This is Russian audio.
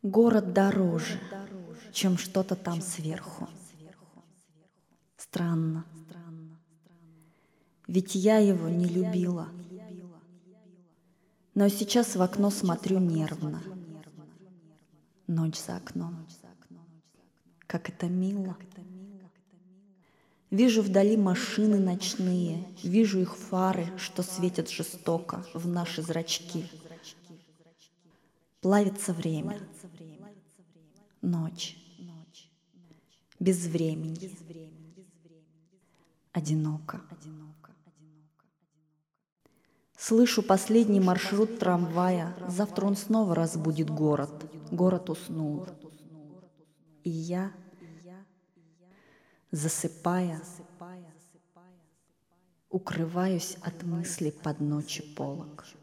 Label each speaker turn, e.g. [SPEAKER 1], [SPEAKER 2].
[SPEAKER 1] Город дороже, чем что-то там сверху. Странно, ведь я его не любила. Но сейчас в окно смотрю нервно. Ночь за окном. Как это мило. Вижу вдали машины ночные, вижу их фары, что светят жестоко в наши зрачки. Плавится время. Ночь. Без времени. Одиноко. Слышу последний маршрут трамвая. Завтра он снова разбудит город. Город уснул. И я, засыпая, укрываюсь от мысли под ночи полог.